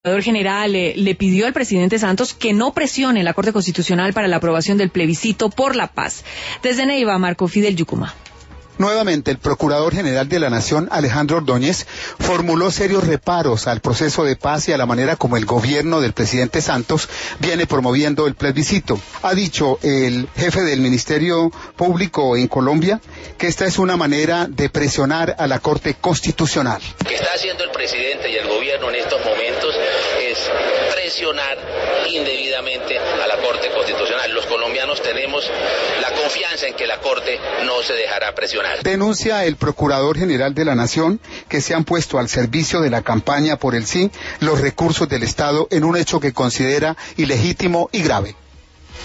El general le pidió al presidente Santos que no presione la Corte Constitucional para la aprobación del plebiscito por la paz. Desde Neiva, Marco Fidel Yucumá. Nuevamente, el Procurador General de la Nación, Alejandro Ordóñez, formuló serios reparos al proceso de paz y a la manera como el gobierno del presidente Santos viene promoviendo el plebiscito. Ha dicho el jefe del Ministerio Público en Colombia que esta es una manera de presionar a la Corte Constitucional. Lo que está haciendo el presidente y el gobierno en estos momentos es presionar indebidamente a la Corte Constitucional. Los colombianos tenemos la confianza en que la Corte no se dejará presionar. Denuncia el Procurador General de la Nación que se han puesto al servicio de la campaña por el sí los recursos del Estado en un hecho que considera ilegítimo y grave.